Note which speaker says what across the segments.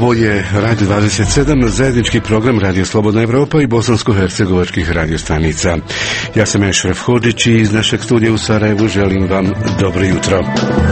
Speaker 1: Ovo je Radio 27, zajednički program Radio Slobodna Evropa i bosansko-hercegovačkih radiostanica. Ja sam Ešref Hodžić i iz našeg studija u Sarajevu želim vam dobro jutro.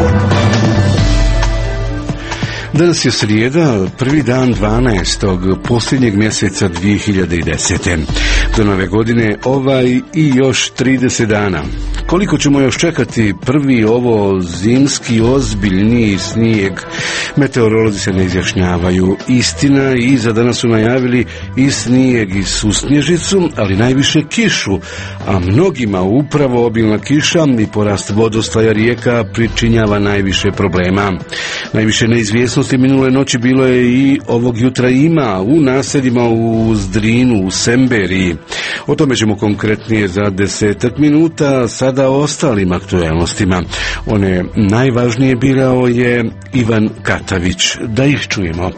Speaker 1: Danas je srijeda, prvi dan 12. posljednjeg mjeseca 2010. Do nove godine i još 30 dana. Koliko ćemo još čekati prvi ovo zimski ozbiljniji snijeg? Meteorolozi se ne izjašnjavaju. Istina, i za danas su najavili i snijeg i susnježicu, ali najviše kišu, a mnogima upravo obilna kiša i porast vodostaja rijeka pričinjava najviše problema. Najviše neizvjesnosti minule noći bilo je i ovog jutra ima u naseljima u Zdrinu, u Semberiji. O tome ćemo konkretnije za 10 minuta, sada o ostalim aktualnostima. One najvažnije birao je Ivan Katavić. Da ih čujemo.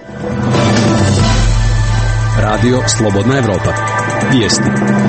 Speaker 2: Radio Slobodna Evropa. Vijesti.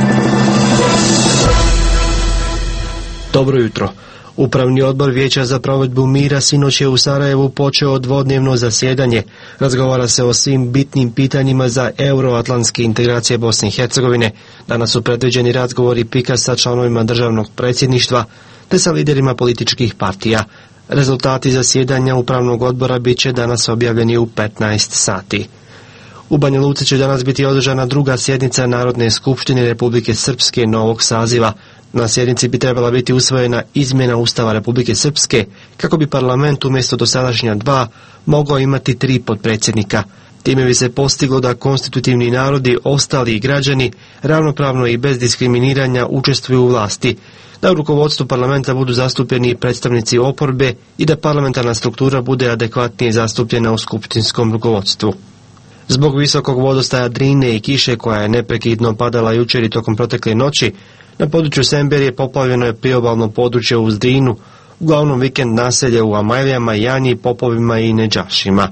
Speaker 3: Dobro jutro. Upravni odbor Vijeća za provedbu mira sinoć je u Sarajevu počeo dvodnevno zasjedanje. Razgovara se o svim bitnim pitanjima za euroatlantske integracije Bosne i Hercegovine. Danas su predviđeni razgovori PIK-a sa članovima državnog predsjedništva te sa liderima političkih partija. Rezultati zasjedanja upravnog odbora bit će danas objavljeni u 15 sati. U Banja Luci će danas biti održana druga sjednica Narodne skupštine Republike Srpske novog saziva. Na sjednici bi trebala biti usvojena izmjena Ustava Republike Srpske kako bi parlament umjesto dosadašnja 2 mogao imati 3 potpredsjednika. Time bi se postiglo da konstitutivni narodi, ostali građani, ravnopravno i bez diskriminiranja učestvuju u vlasti, da u rukovodstvu parlamenta budu zastupljeni predstavnici oporbe i da parlamentarna struktura bude adekvatnije zastupljena u skupštinskom rukovodstvu. Zbog visokog vodostaja Drine i kiše koja je neprekidno padala jučer i tokom protekle noći, na području Semberije poplavljeno je priobalno područje uz Drinu, uglavnom vikend naselje u Amajlijama, Janji, Popovima i Neđašima.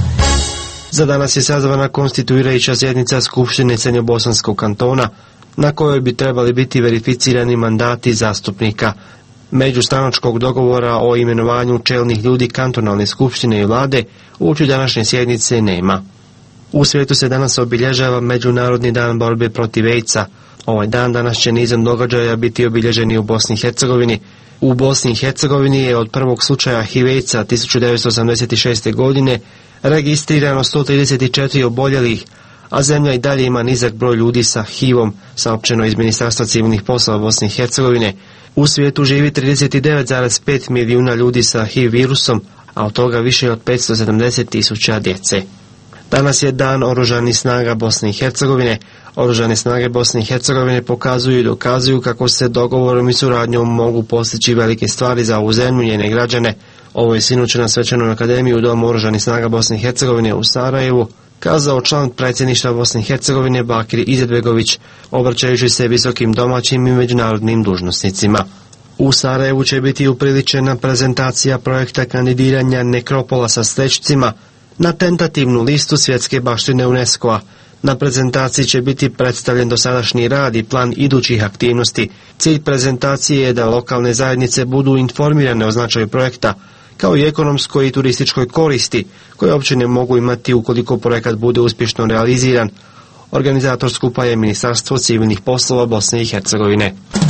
Speaker 3: Za danas je sazvana konstituirajuća sjednica Skupštine Crnobosanskog kantona, na kojoj bi trebali biti verificirani mandati zastupnika. Međustranačkog dogovora o imenovanju čelnih ljudi kantonalne skupštine i vlade uoči današnje sjednice nema. U svijetu se danas obilježava Međunarodni dan borbe protiv AIDS-a. Ovaj dan danas će nizom događaja biti obilježeni u Bosni i Hercegovini. U Bosni i Hercegovini je od prvog slučaja HIV-a 1986. godine registrirano 134 oboljelih, a zemlja i dalje ima nizak broj ljudi sa HIV-om, saopćeno iz Ministarstva civilnih poslova Bosne i Hercegovine. U svijetu živi 39,5 milijuna ljudi sa HIV virusom, a od toga više od 570.000 djece. Danas je dan Oružanih snaga Bosne i Hercegovine. Oružane snage Bosne i Hercegovine pokazuju i dokazuju kako se dogovorom i suradnjom mogu postići velike stvari za ovu zemlju i njene građane. Ovo je sinoć na Svečanoj akademiji u Domu Oružanih snaga Bosne i Hercegovine u Sarajevu kazao član predsjedništva Bosne i Hercegovine Bakir Izetbegović, obraćajući se visokim domaćim i međunarodnim dužnosnicima. U Sarajevu će biti upriličena prezentacija projekta kandidiranja nekropola sa stećcima na tentativnu listu svjetske baštine UNESCO-a. Na prezentaciji će biti predstavljen dosadašnji rad i plan idućih aktivnosti. Cilj prezentacije je da lokalne zajednice budu informirane o značaju projekta, kao i ekonomskoj i turističkoj koristi, koje općine mogu imati ukoliko projekat bude uspješno realiziran. Organizator skupa je Ministarstvo civilnih poslova Bosne i Hercegovine.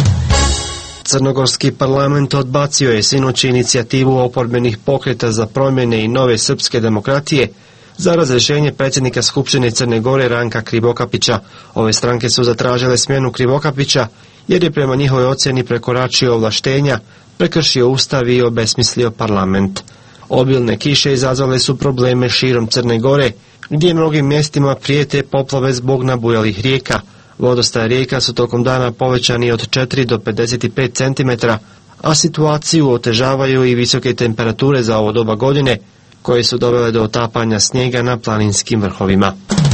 Speaker 3: Crnogorski parlament odbacio je sinoć inicijativu oporbenih pokreta za promjene i nove srpske demokratije za razrješenje predsjednika Skupštine Crne Gore Ranka Krivokapića. Ove stranke su zatražile smjenu Krivokapića jer je prema njihovoj ocjeni prekoračio ovlaštenja, prekršio ustav i obesmislio parlament. Obilne kiše izazvale su probleme širom Crne Gore, gdje mnogim mjestima prijete poplave zbog nabujalih rijeka. Vodostaje rijeka su tokom dana povećani od 4 do 55 cm, a situaciju otežavaju i visoke temperature za ovo doba godine, koje su dovele do otapanja snijega na planinskim vrhovima.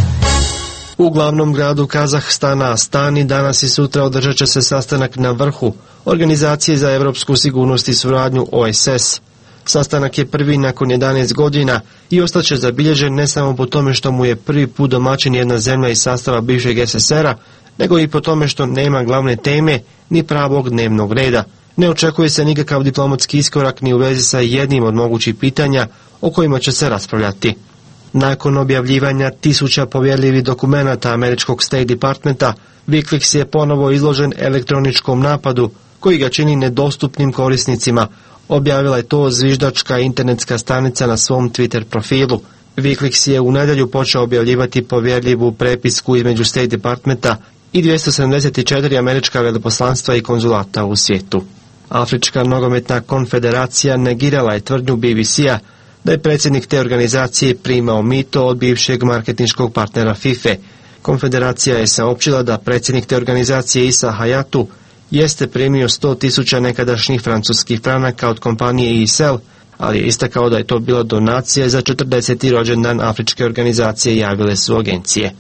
Speaker 3: U glavnom gradu Kazahstana, Astani, danas i sutra održat će se sastanak na vrhu Organizacije za europsku sigurnost i suradnju OSS. Sastanak je prvi nakon 11 godina i ostaće zabilježen ne samo po tome što mu je prvi put domaćin jedna zemlja iz sastava bivšeg SSR-a, nego i po tome što nema glavne teme ni pravog dnevnog reda. Ne očekuje se nikakav diplomatski iskorak ni u vezi sa jednim od mogućih pitanja o kojima će se raspravljati. Nakon objavljivanja tisuća povjerljivih dokumenata američkog State Departmenta, Wikileaks je ponovo izložen elektroničkom napadu koji ga čini nedostupnim korisnicima. Objavila je to zviždačka internetska stranica na svom Twitter profilu. Wikileaks je u nedjelju počeo objavljivati povjerljivu prepisku između State Departmenta i 274 američka veleposlanstva i konzulata u svijetu. Afrička nogometna konfederacija negirala je tvrdnju BBC-a da je predsjednik te organizacije primao mito od bivšeg marketinškog partnera FIFA. Konfederacija je saopćila da predsjednik te organizacije Issa Hayatou jeste primio 100.000 nekadašnjih francuskih franaka od kompanije ISL, ali je istakao da je to bila donacija za 40. rođendan afričke organizacije, javile su agencije.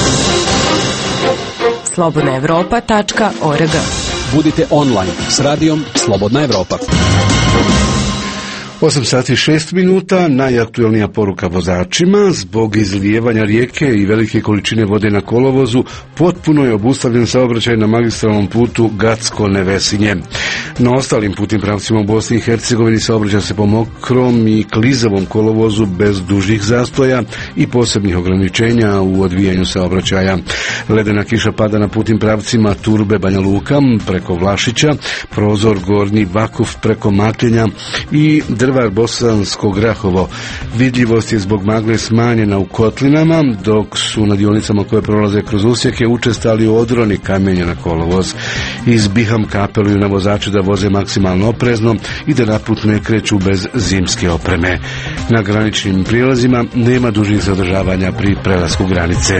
Speaker 4: slobodnaevropa.org.
Speaker 2: Budite online s radijom Slobodna Evropa.
Speaker 1: 8 sati i 6 minuta, najaktuelnija poruka vozačima. Zbog izlijevanja rijeke i velike količine vode na kolovozu, potpuno je obustavljen saobraćaj na magistralnom putu Gacko-Nevesinje. Na ostalim putnim pravcima u Bosni i Hercegovini saobraća se po mokrom i klizavom kolovozu bez dužih zastoja i posebnih ograničenja u odvijanju saobraćaja. Ledena kiša pada na putnim pravcima Turbe Banja Luka preko Vlašića, Prozor Gornji Vakuf preko Matljenja i Drvar Bosansko Grahovo. Vidljivost je zbog magle smanjena u Kotlinama, dok su na dionicama koje prolaze kroz usjeke učestali odroni kamenja na kolovoz. Iz Bihamka apeluju na vozače da voze maksimalno oprezno i da na put ne kreću bez zimske opreme. Na graničnim prijelazima nema dužnih zadržavanja pri prelasku granice.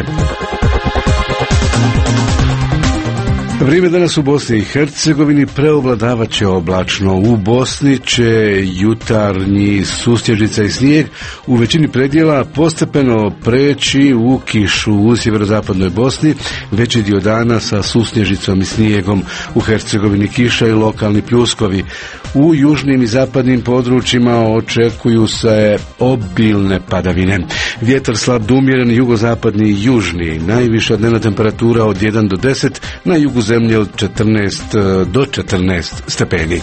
Speaker 1: Vrijeme danas u Bosni i Hercegovini preovladavat će oblačno. U Bosni će jutarnji sustježica i snijeg u većini predjela postepeno preći u kišu. U sjeverozapadnoj Bosni veći dio dana sa susnježicom i snijegom. U Hercegovini kiša i lokalni pljuskovi. U južnim i zapadnim područjima očekuju se obilne padavine. Vjetar slab do umjeren, jugozapadni i južni. Najviša dnevna temperatura od 1 do 10, na jugu zemlje od 14 do 14 stepeni.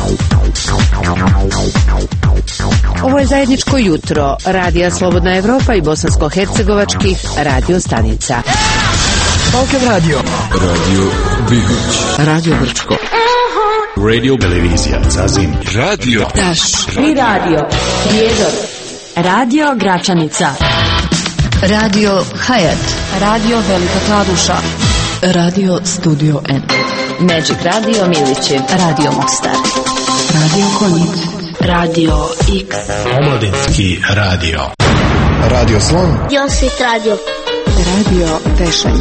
Speaker 4: Ovo je zajedničko jutro Radija Slobodna Evropa i bosansko-hercegovačkih radio stanica.
Speaker 2: Balkan Radio. Radio Bihoć.
Speaker 4: Radio Brčko.
Speaker 2: Radio Televizija Zazim. Radio
Speaker 4: Taš.
Speaker 5: I radio Prijedor. Radio Gračanica.
Speaker 6: Radio Hayat.
Speaker 5: Radio Velika Kladuša.
Speaker 6: Radio Studio N.
Speaker 5: Magic Radio Miliće.
Speaker 6: Radio Mostar.
Speaker 5: Radio Konjic. Radio X.
Speaker 7: Omladinski radio.
Speaker 8: Radio Slon.
Speaker 5: Josit Radio.
Speaker 6: Radio Tešanj.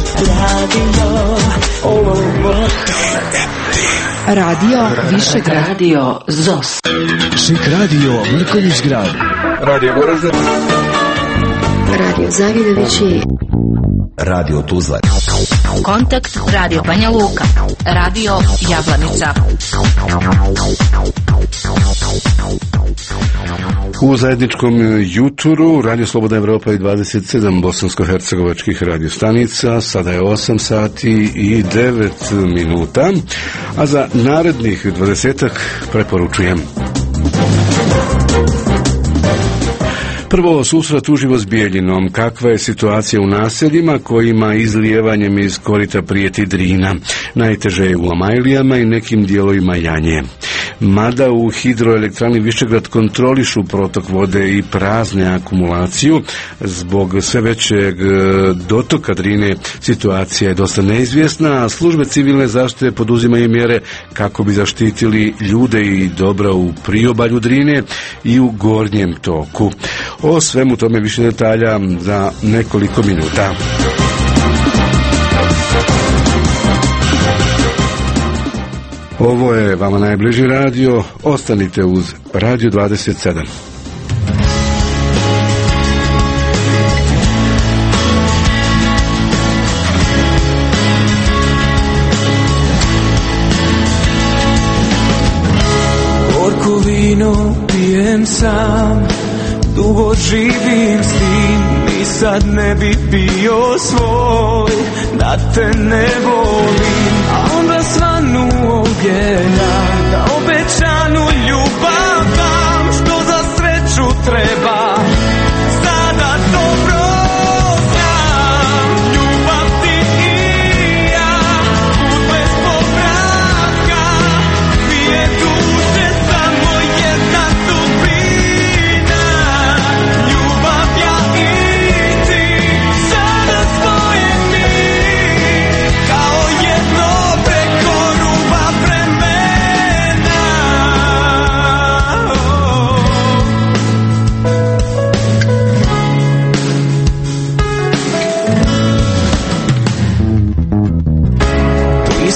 Speaker 6: Radio Višegrad.
Speaker 5: Radio ZOS.
Speaker 2: Šik Radio Mrkonjić Grad.
Speaker 8: Radio Goražde.
Speaker 6: Radio Zavidovići.
Speaker 8: Radio Tuzla.
Speaker 5: Kontakt Radio Banja Luka. Radio Jablanica.
Speaker 1: U zajedničkom juturu Radio Slobodna Evropa i 27 bosansko-hercegovačkih radiostanica. Sada je 8 sati i 9 minuta, a za narednih 20-ak preporučujem. Prvo, susret uživo s Bijeljinom. Kakva je situacija u naseljima kojima izlijevanjem iz korita prijeti Drina? Najteže je u Amajlijama i nekim dijelovima Janje. Mada u hidroelektrani Višegrad kontrolišu protok vode i prazne akumulaciju, zbog sve većeg dotoka Drine situacija je dosta neizvjesna, a službe civilne zaštite poduzimaju mjere kako bi zaštitili ljude i dobra u priobalju Drine i u gornjem toku. O svemu tome više detalja za nekoliko minuta. Ovo je vama najbliži radio, ostanite uz Radio 27.
Speaker 9: Gorko vino pijem sam, dugo živim s tim, i sad ne bi bio svoj da te ne volim, a onda svanuo jedan, da obećanu ljubav dam, što za sreću treba, sada dobro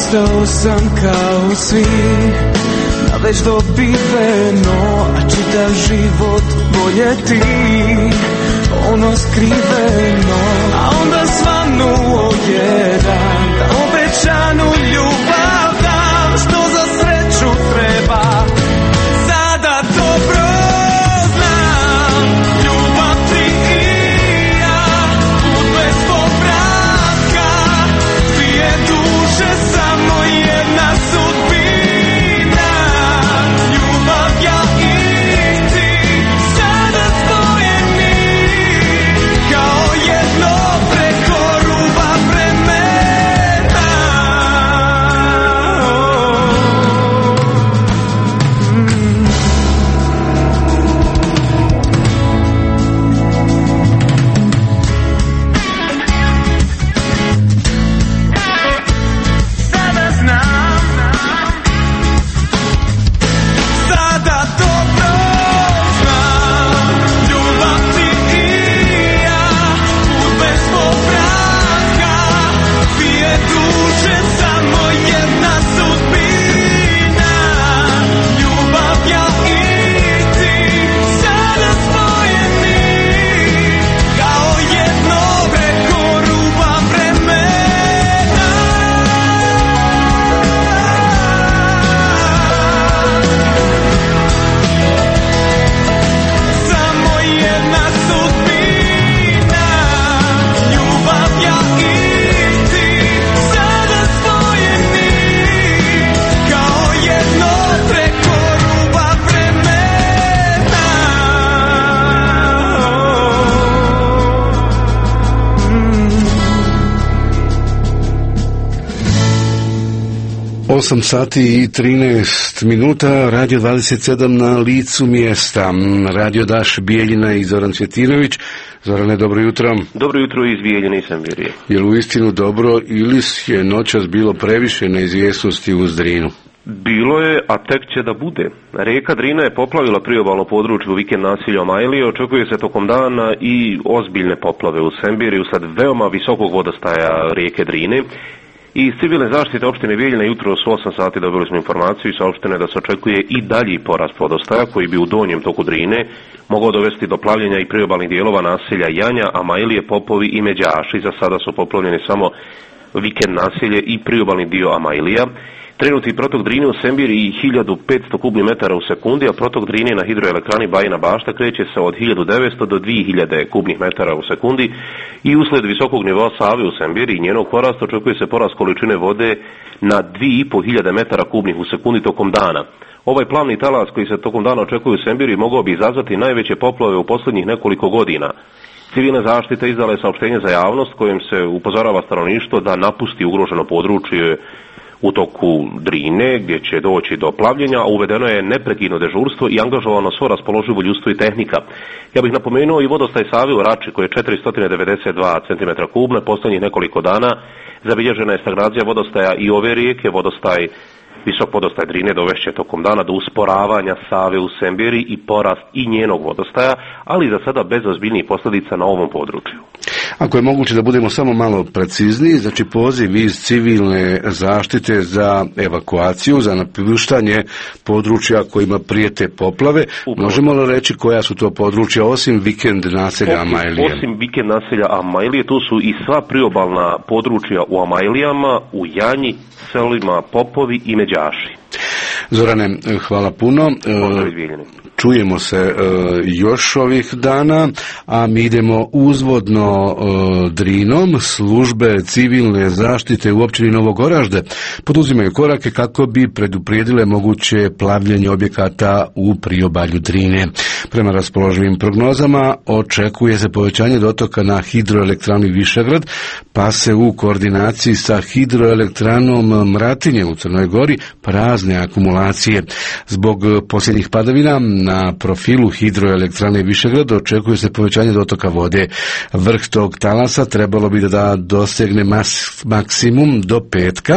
Speaker 9: ostao sam kao svi, na već dobiveno, a čitav život voljeti, ono skriveno. A onda svanuo jedan, da obećanu ljubav dam, što za sreću treba, sada dobro znam. Ljubav ti i ja, put bez povratka, dvije duše, samo jedna sudbina. Ljubav ja i ti, sada spojeni, kao jedno preko ruba vremena. Sada znam, sada dobro znam. Ljubav ti i ja, put bez povratka, dvije duše, samo jedna sudbina. Ljubav ja i ti, sada spojeni, kao jedno preko ruba vremena. Samo jedna sudbina. Ljubav ja i ti, sada spojeni, kao jedno preko ruba vremena.
Speaker 1: 8 sati i 13 minuta, Radio 27 na licu mjesta. Radio Daš Bijeljina i Zoran Cvjetinović. Zorane, dobro jutro.
Speaker 10: Dobro jutro iz Bijeljine i Semberije.
Speaker 1: Je li uistinu dobro ili je noćas bilo previše neizvjesnosti uz Drinu?
Speaker 10: Bilo je, a tek će da bude. Rijeka Drina je poplavila priobalno područje u vikend naselja Amajlije. Očekuje se tokom dana i ozbiljne poplave u Semberiju sad veoma visokog vodostaja rijeke Drine. Iz civilne zaštite opštine Bijeljina jutros u 8 sati dobili smo informaciju i saopštene da se očekuje i dalji porast vodostaja koji bi u donjem toku Drine mogao dovesti do plavljenja i priobalnih dijelova naselja Janja, Amajlije, Popovi i Međaši. Za sada su poplavljeni samo vikend naselje i priobalni dio Amajlija. Trenutni protok Drine u Semberiji 1500 kubnih metara u sekundi, a protok Drine na hidroelektrani Bajina Bašta kreće se od 1900 do 2000 kubnih metara u sekundi i usled visokog nivoa Save u Semberiji i njenog porasta očekuje se porast količine vode na 2500 metara kubnih u sekundi tokom dana. Ovaj plavni talas koji se tokom dana očekuje u Semberiji mogao bi izazvati najveće poplave u posljednjih nekoliko godina. Civilna zaštita izdala je saopštenje za javnost kojim se upozorava stanovništvo da napusti ugroženo područje u toku Drine, gdje će doći do plavljenja, a uvedeno je neprekidno dežurstvo i angažovano svo raspoloživo ljudstvo i tehnika. Ja bih napomenuo i vodostaj Save u Rači, koji je 492 cm3, posljednjih nekoliko dana zabilježena je stagnacija vodostaja i ove rijeke. Visok vodostaj Drine dovešće tokom dana do usporavanja Save u Semberiji i porast i njenog vodostaja, ali za sada bez ozbiljnijih posljedica na ovom području.
Speaker 1: Ako je moguće da budemo samo malo precizniji, znači poziv iz civilne zaštite za evakuaciju, za napuštanje područja kojima prijete poplave. Možemo li reći koja su to područja osim vikend naselja Amajlije?
Speaker 10: Osim vikend naselja Amajlije, tu su i sva priobalna područja u Amajlijama, u Janji, selima Popovi i Međaši.
Speaker 1: Zorane, hvala puno. Čujemo se još ovih dana, a mi idemo uzvodno Drinom. Službe civilne zaštite u općini Novog Oražde poduzimaju korake kako bi preduprijedile moguće plavljenje objekata u priobalju Drine. Prema raspoloživim prognozama očekuje se povećanje dotoka na hidroelektrani Višegrad, pa se u koordinaciji sa hidroelektranom Mratinje u Crnoj Gori prazne akumulacije. Zbog posljednjih padavina na profilu hidroelektrane Višegrad očekuje se povećanje dotoka vode. Vrh tog talasa trebalo bi da dosegne maksimum do petka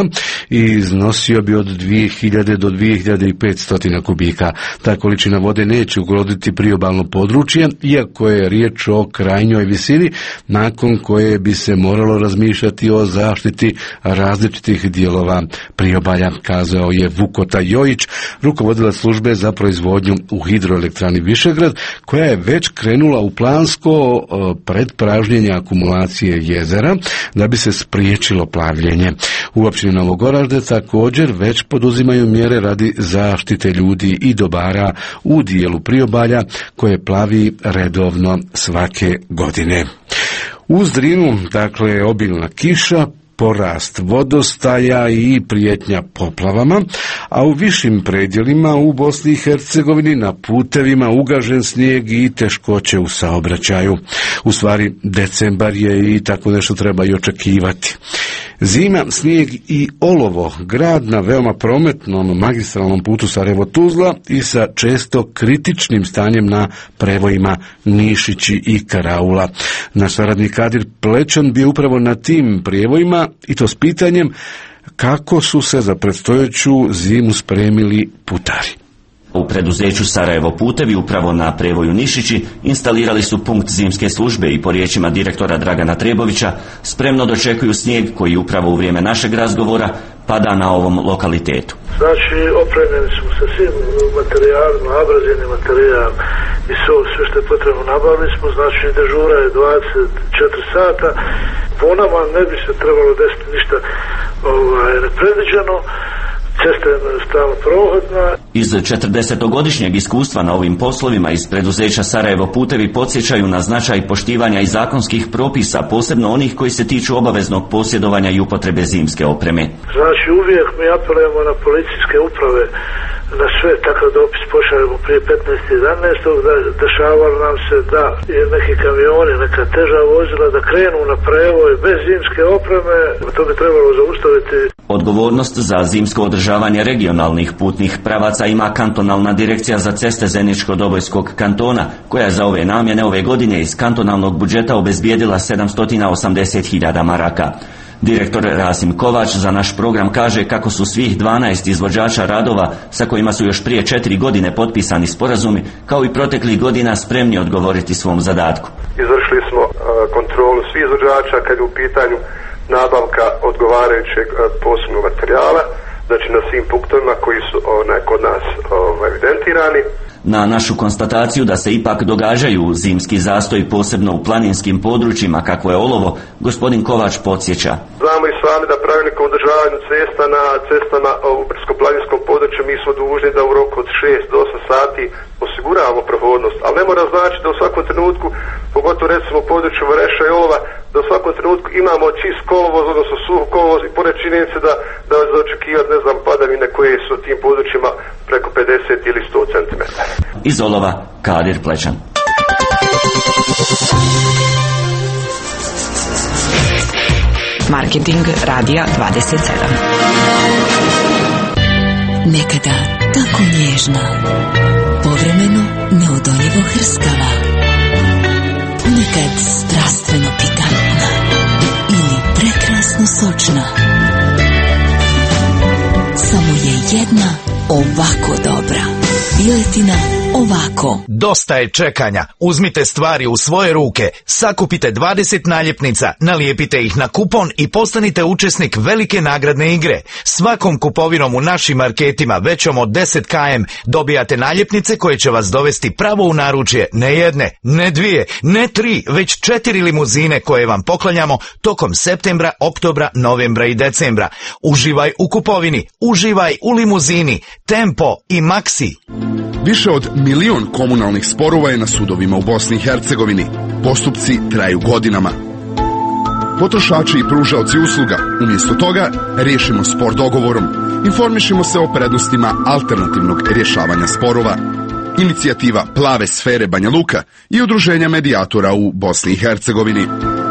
Speaker 1: i iznosio bi od 2000 do 2500 kubika. Ta količina vode neće ugroziti priobalno područje, iako je riječ o krajnjoj visini, nakon koje bi se moralo razmišljati o zaštiti različitih dijelova priobalja, kazao je Vukota Jojić, rukovodilac službe za proizvodnju u hidroelektrani Višegrad, koja je već krenula u plansko predpražnjenje akumulacije jezera da bi se spriječilo plavljenje. U općini Novogoražde također već poduzimaju mjere radi zaštite ljudi i dobara u dijelu priobalja koje plavi redovno svake godine. Uz Drinu, dakle, obilna kiša, porast vodostaja i prijetnja poplavama, a u višim predjelima u Bosni i Hercegovini na putevima ugažen snijeg i teškoće u saobraćaju. U stvari, decembar je i tako nešto treba i očekivati. Zima, snijeg i olovo, grad na veoma prometnom magistralnom putu Sarajevo-Tuzla i sa često kritičnim stanjem na prevojima Nišići i Karaula. Naš saradnik Kadir Plečan bio upravo na tim prijevojima i to s pitanjem kako su se za predstojeću zimu spremili putari.
Speaker 11: U preduzeću Sarajevo putevi upravo na prevoju Nišići instalirali su punkt zimske službe i po riječima direktora Dragana Trebovića spremno dočekuju snijeg koji upravo u vrijeme našeg razgovora pada na ovom lokalitetu.
Speaker 12: Znači, opremljeni smo sa svim materijalima, abrazivni materijal i sve što je potrebno nabavili smo, znači dežura je 24 sata, po nama ne bi se trebalo desiti ništa nepredviđeno. Cesta je stalno prohodna.
Speaker 11: Iz 40-godišnjeg iskustva na ovim poslovima iz preduzeća Sarajevo putevi podsjećaju na značaj poštivanja i zakonskih propisa, posebno onih koji se tiču obaveznog posjedovanja i upotrebe zimske opreme.
Speaker 12: Znači, uvijek mi apelujemo na policijske uprave, na sve, takav dopis pošaljemo prije 15.11. da dešavalo nam se da je neki kamioni, neka teža vozila da krenu na prevoj bez zimske opreme, to bi trebalo zaustaviti.
Speaker 11: Odgovornost za zimsko održavanje regionalnih putnih pravaca ima kantonalna direkcija za ceste Zeničko-Dobojskog kantona, koja je za ove namjene ove godine iz kantonalnog budžeta obezbijedila 780.000 maraka. Direktor Rasim Kovač za naš program kaže kako su svih 12 izvođača radova sa kojima su još prije 4 godine potpisani sporazumi, kao i proteklih godina spremni odgovoriti svom zadatku.
Speaker 13: Izvršili smo kontrolu svih izvođača kad je u pitanju nabavka odgovarajućeg posebnog materijala, znači na svim punktovima koji su kod nas evidentirani.
Speaker 11: Na našu konstataciju da se ipak događaju zimski zastoj posebno u planinskim područjima kakvo je olovo, gospodin Kovač podsjeća.
Speaker 13: Znamo i sami da pravilnikom o održavanju cesta na cestama u brdsko-planinskom području mi smo dužni da u roku od 6 do 8 sati osiguravamo prohodnost, ali ne mora znači da u svakom trenutku, pogotovo recimo u području Vareša i Olova, da u svakom trenutku imamo čist kolovoz, odnosno suh kolovoz i pored činjenice da za očekivati, padavine koje su u tim područjima preko 50 ili 100 cm.
Speaker 11: Iz Olova, Kadir Plečan.
Speaker 5: Marketing Radija 27.
Speaker 14: Nekada tako nježna, povremeno neodoljivo hrskava, nekad strastveno pikantna ili prekrasno sočna. Samo je jedna ovako dobra. Piletina ovako.
Speaker 15: Dosta je čekanja. Uzmite stvari u svoje ruke, sakupite 20 naljepnica, nalijepite ih na kupon i postanite učesnik velike nagradne igre. Svakom kupovinom u našim marketima većom od 10 km dobijate naljepnice koje će vas dovesti pravo u naručje ne jedne, ne dvije, ne 3, već 4 limuzine koje vam poklanjamo tokom septembra, oktobra, novembra i decembra. Uživaj u kupovini, uživaj u limuzini, Tempo i Maxi.
Speaker 16: Više od 1 milion komunalnih sporova je na sudovima u Bosni i Hercegovini. Postupci traju godinama. Potrošači i pružaoci usluga, umjesto toga, riješimo spor dogovorom. Informišimo se o prednostima alternativnog rješavanja sporova. Inicijativa Plave sfere Banja Luka i udruženja medijatora u Bosni i Hercegovini.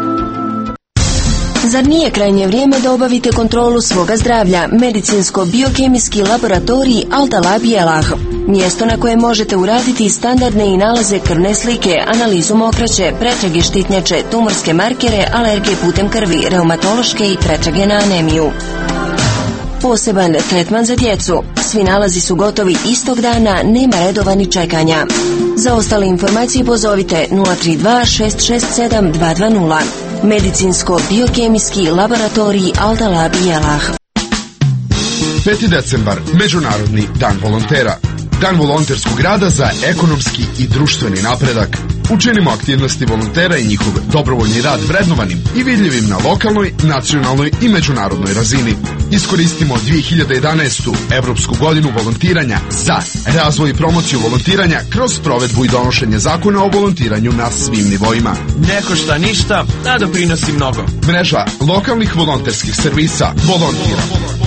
Speaker 17: Zar nije krajnje vrijeme da obavite kontrolu svoga zdravlja? Medicinsko-biokemijski laboratorij Altalab Jelah. Mjesto na koje možete uraditi standardne i nalaze krvne slike, analizu mokraće, pretrage štitnjače, tumorske markere, alergije putem krvi, reumatološke i pretrage na anemiju. Poseban tretman za djecu. Svi nalazi su gotovi istog dana, nema redova ni čekanja. Za ostale informacije pozovite 032 667 220. Medicinsko-biokemijski laboratorij Al-Dalabi Jelah.
Speaker 16: 5. decembar, Međunarodni dan volontera. Dan volonterskog rada za ekonomski i društveni napredak. Učinimo aktivnosti volontera i njihov dobrovoljni rad vrednovanim i vidljivim na lokalnoj, nacionalnoj i međunarodnoj razini. Iskoristimo 2011. Evropsku godinu volontiranja za razvoj i promociju volontiranja kroz provedbu i donošenje zakona o volontiranju na svim nivoima.
Speaker 9: Ne košta ništa, a doprinosi mnogo.
Speaker 16: Mreža lokalnih volonterskih servisa Volontira.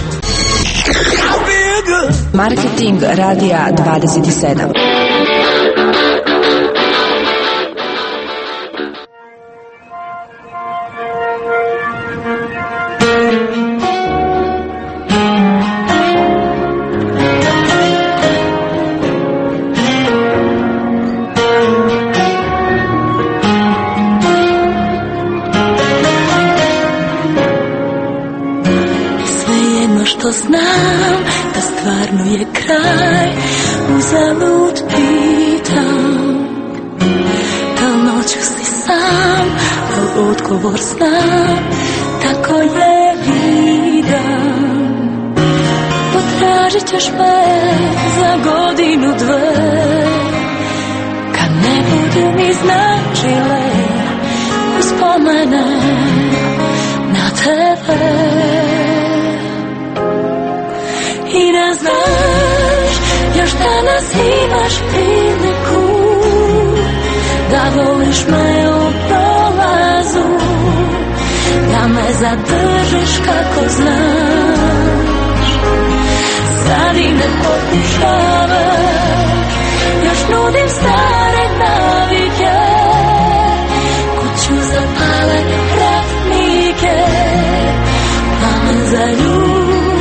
Speaker 17: Marketing Radija 27.
Speaker 18: Znam da stvarno je kraj, uzalud pitam, da noću si sam, da odgovor znam, tako je vidan. Potražit ćeš me za godinu dve, kad ne budu mi značile uspomene na tebe. I da znaš, još danas imaš priliku da voliš me u prolazu, da me zadržiš kako znaš. Sad i ne pokušavaš, još nudim stare navike, kuću zapale pratnike, pa me zaljubi.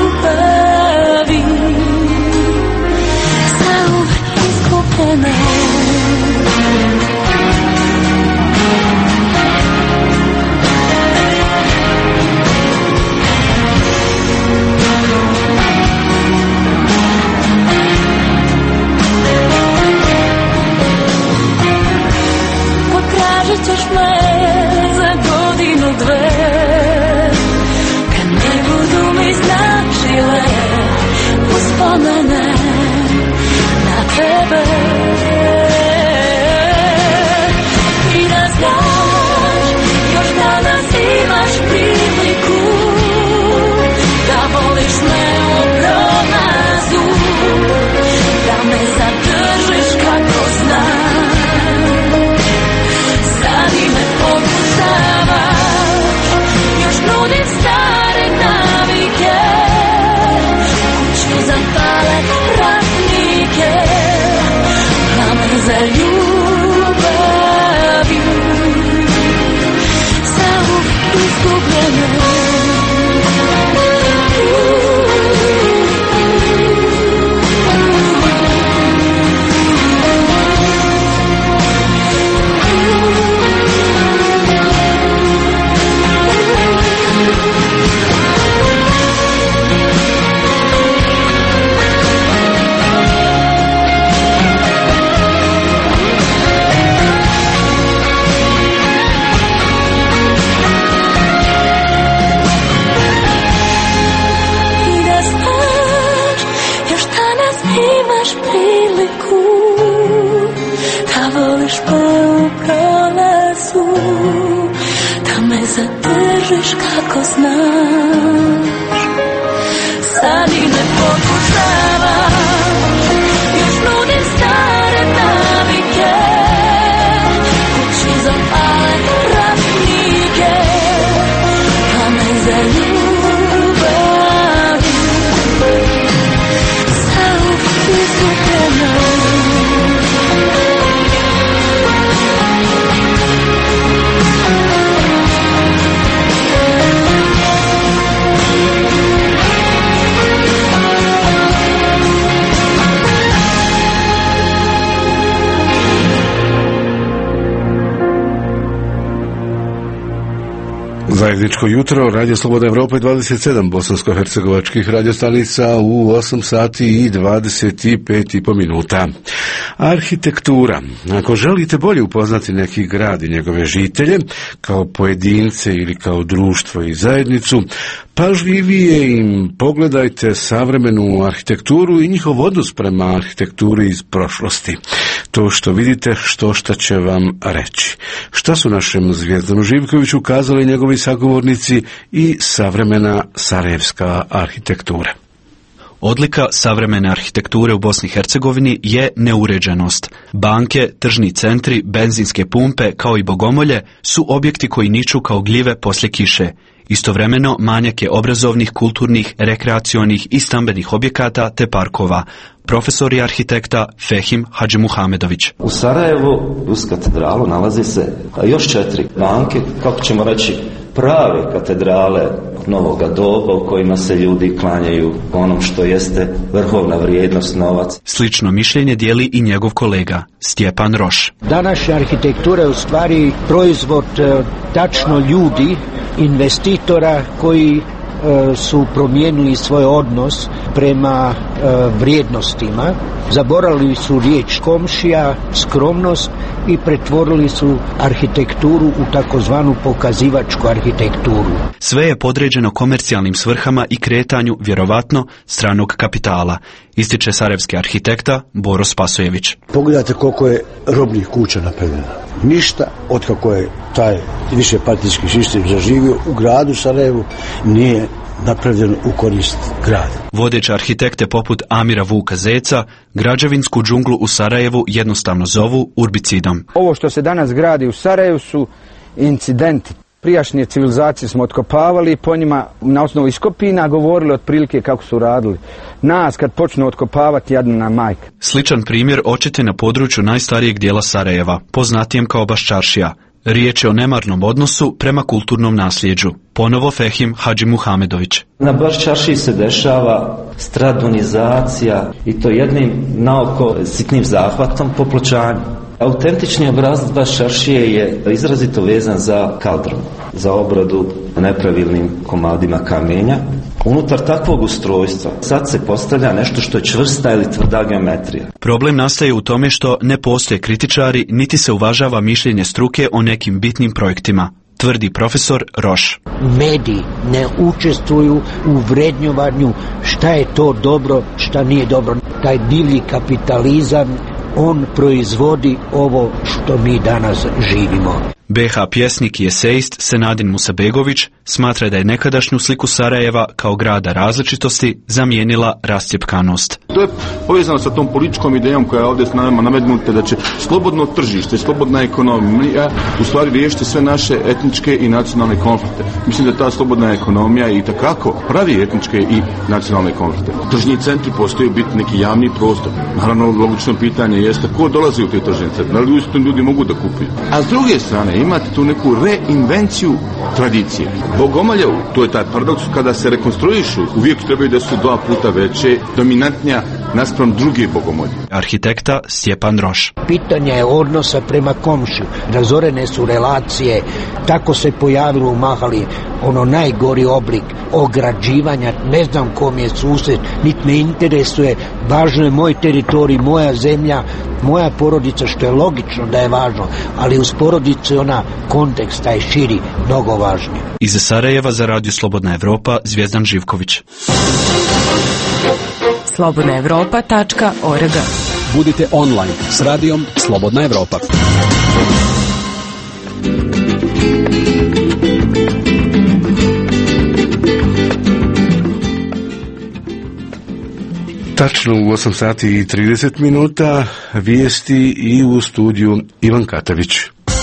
Speaker 18: Potražit ćeš me za godinu dve, kad ne budu mi značile uspomene na tebe. I da znaš, još danas imaš priliku da voliš me u prolazu, da me zadržiš kako znaš. Sad i me pokušavaš, još nudim stare navike, kuću zapale pratnike, pa me zaljubavi. Zauvijek izgubljene. Zadržiš kako znaš. Sad i ne pokušavaš, još nudim stare navike, kući zapale pratnike, pa me zaljubavi. Zauvijek izgubljena.
Speaker 1: Zajedničko jutro, Radio Slobodna Evropa 27 bosansko-hercegovačkih radiostanica u 8 sati i 25,5 minuta. Arhitektura. Ako želite bolje upoznati neki grad i njegove žitelje, kao pojedince ili kao društvo i zajednicu, pažljivije im pogledajte savremenu arhitekturu i njihov odnos prema arhitekturi iz prošlosti. To što vidite, šta će vam reći. Šta su našem Zvijezdanu Živkoviću kazali njegovi sagovornici i savremena sarajevska arhitektura?
Speaker 2: Odlika savremene arhitekture u Bosni i Hercegovini je neuređenost. Banke, tržni centri, benzinske pumpe kao i bogomolje su objekti koji niču kao gljive poslije kiše. Istovremeno manjak je obrazovnih, kulturnih, rekreacionih i stambenih objekata te parkova. Profesor i arhitekta Fehim Hadžimuhamedović.
Speaker 19: U Sarajevu, uz katedralu, nalazi se još 4 banke, kako ćemo reći, prave katedrale novoga doba u kojima se ljudi klanjaju onom što jeste vrhovna vrijednost, novac.
Speaker 2: Slično mišljenje dijeli i njegov kolega Stjepan Roš.
Speaker 20: Današnja arhitektura je u stvari proizvod tačno ljudi, investitora koji su promijenili svoj odnos prema vrijednostima, zaboravili su riječ komšija, skromnost i pretvorili su arhitekturu u takozvanu pokazivačku arhitekturu.
Speaker 2: Sve je podređeno komercijalnim svrhama i kretanju, vjerovatno, stranog kapitala, ističe sarajevski arhitekta Boro Spasojević.
Speaker 21: Pogledajte koliko je robnih kuća napravljeno. Ništa od kako je taj višepartijski sistem zaživio u gradu Sarajevu nije napravljen u korist grada.
Speaker 2: Vodeće arhitekte poput Amira Vuka Zeca građevinsku džunglu u Sarajevu jednostavno zovu urbicidom.
Speaker 22: Ovo što se danas gradi u Sarajevu su incidenti. Prijašnje civilizacije smo otkopavali i po njima na osnovu iskopina govorili otprilike kako su radili. Nas kad počnu otkopavati jadna majka.
Speaker 2: Sličan primjer očite na području najstarijeg dijela Sarajeva, poznatijem kao Baščaršija. Riječ je o nemarnom odnosu prema kulturnom nasljeđu. Ponovo Fehim Hadžimuhamedović.
Speaker 19: Na Baščaršiji se dešava stradunizacija i to jednim naoko sitnim zahvatom popločanja. Autentični obrazac Baščaršije je izrazito vezan za kaldrom, za obradu nepravilnim komadima kamenja. Unutar takvog ustrojstva sad se postavlja nešto što je čvrsta ili tvrda geometrija.
Speaker 2: Problem nastaje u tome što ne postoje kritičari, niti se uvažava mišljenje struke o nekim bitnim projektima, tvrdi profesor Roš.
Speaker 20: Mediji ne učestvuju u vrednjovanju šta je to dobro, šta nije dobro. Taj divlji kapitalizam, on proizvodi ovo što mi danas živimo.
Speaker 2: BH pjesnik i esejist Senadin Musabegović smatra da je nekadašnju sliku Sarajeva kao grada različitosti zamijenila rascjepkanost.
Speaker 23: To je povezano sa tom političkom idejom koja je ovdje s nama nametnuta da će slobodno tržište, slobodna ekonomija u stvari riješiti sve naše etničke i nacionalne konflikte. Mislim da ta slobodna ekonomija i takako pravi etničke i nacionalne konflikte. Tržni centri postaju biti neki javni prostor. Naravno, logično pitanje jeste ko dolazi u te tržne centre, da li uistinu ljudi mogu da kupuju. A s druge strane imate tu neku reinvenciju tradicije. Bogomolje, to je taj paradoks, kada se rekonstruišu, uvijek trebaju da su 2 puta veće, dominantnija naspram druge bogomolje.
Speaker 2: Arhitekta Stjepan Roš.
Speaker 20: Pitanje je odnosa prema komšiju. Razorene su relacije, tako se pojavilo u Mahali ono najgori oblik ograđivanja, ne znam kom je susjed, niti me interesuje, važno je moj teritorij, moja zemlja, moja porodica, što je logično da je važno, ali uz porodicu ona kontekst taj širi, mnogo važnije.
Speaker 2: Iz Sarajeva za Radio Slobodna Evropa, Zvijezdan Živković.
Speaker 4: slobodnaevropa.org.
Speaker 2: Budite online s radijom Slobodna Evropa.
Speaker 1: Tačno u 8 sati i 30 minuta vijesti i u studiju Ivan Katavić.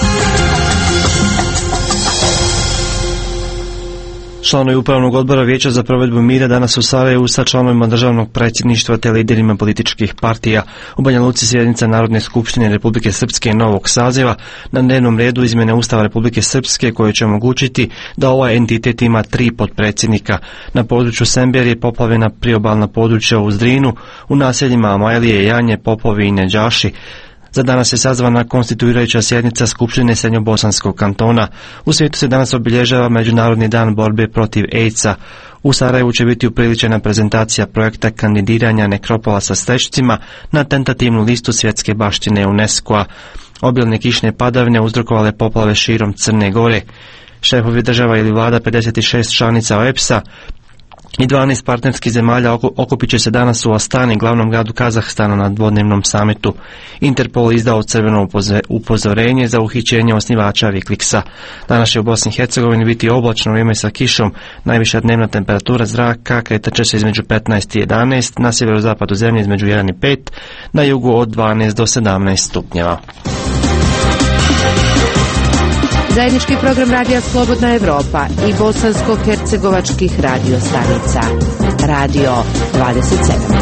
Speaker 3: Članovi Upravnog odbora Vijeća za provedbu mira danas u Sarajevu sa članovima državnog predsjedništva te liderima političkih partija. U Banja Luci sjednica Narodne skupštine Republike Srpske novog saziva, na dnevnom redu izmjene Ustava Republike Srpske koje će omogućiti da ovaj entitet ima 3 potpredsjednika. Na području Semberije poplavljena priobalna područja u Zdrinu, u naseljima Amajlije, Janje, Popovi i Neđaši. Za danas je sazvana konstituirajuća sjednica Skupštine Srednjobosanskog kantona. U svijetu se danas obilježava Međunarodni dan borbe protiv AIDS-a. U Sarajevu će biti upriličena prezentacija projekta kandidiranja nekropola sa stećcima na tentativnu listu svjetske baštine UNESCO-a. Obilne kišne padavine uzrokovale poplave širom Crne Gore. Šefovi država ili vlada 56 članica OEBS-a i 12 partnerskih zemalja okupit će se danas u Astani, glavnom gradu Kazahstana, na dvodnevnom samitu. Interpol izdao crveno upozorenje za uhićenje osnivača Wikileaksa. Danas će u Bosni i Hercegovini biti oblačno vrijeme sa kišom. Najviša dnevna temperatura zraka kretat će se između 15 i 11, na sjeverozapadu zemlje između 1 i 5, na jugu od 12 do 17 stupnjeva.
Speaker 4: Zajednički program Radija Slobodna Evropa i bosansko-hercegovačkih radio stanica. Radio 27.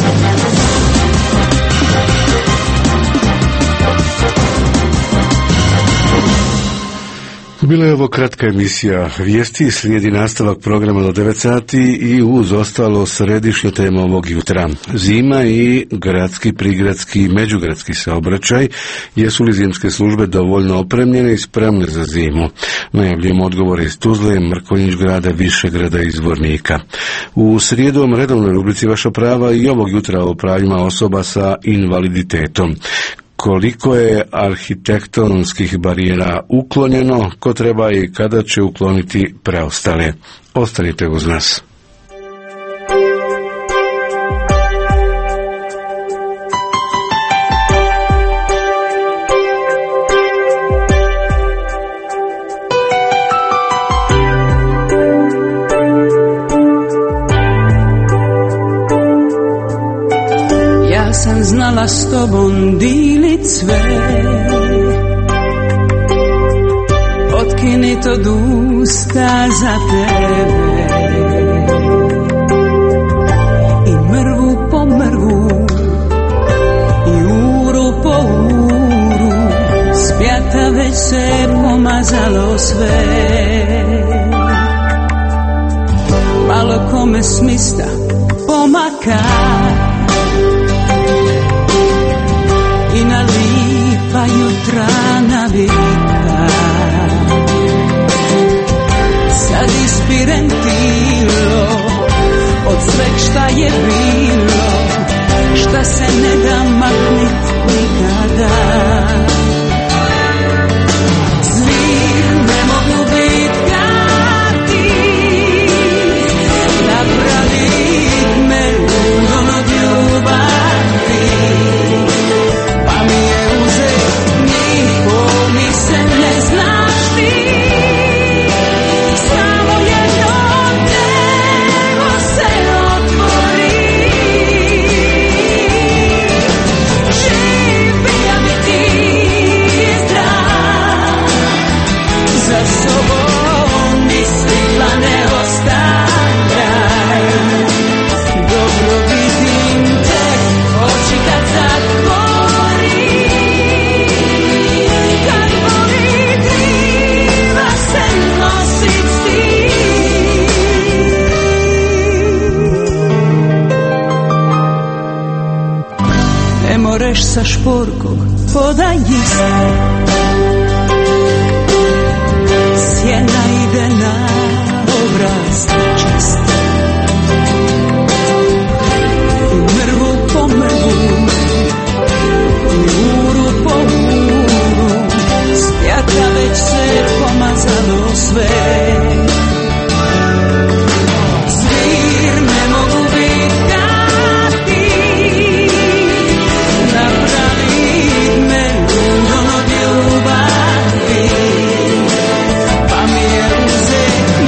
Speaker 1: Bila je ovo kratka emisija vijesti, slijedi nastavak programa do 9 sati i uz ostalo središnja tema ovog jutra. Zima i gradski, prigradski i međugradski saobraćaj. Jesu li zimske službe dovoljno opremljene i spremne za zimu? Najavljujemo odgovore iz Tuzle, Mrkonjić-grada, Višegrada i Zvornika. U srijedom redovnoj rubrici Vaša prava i ovog jutra o pravima osoba sa invaliditetom. Koliko je arhitektonskih barijera uklonjeno, ko treba i kada će ukloniti preostale. Ostanite uz nas.
Speaker 9: Sam znala s tobom dilit sve, otkinit od usta za tebe i mrvu po mrvu i uru po uru, spjata već se pomazalo sve. Malo kome smista pomaka i na lipa jutra navika. Sad ispirem tilo od sveg šta je bilo, šta se ne da maknit nikada. Svi ne mogu bit kao ti, napravit me ludom od ljubavi. Sa šporkog podaj iste, sjena ide na obraz čiste i mrvu po mrvu i uru po uru, spjata već se pomazalo sve. Pa mi je uzet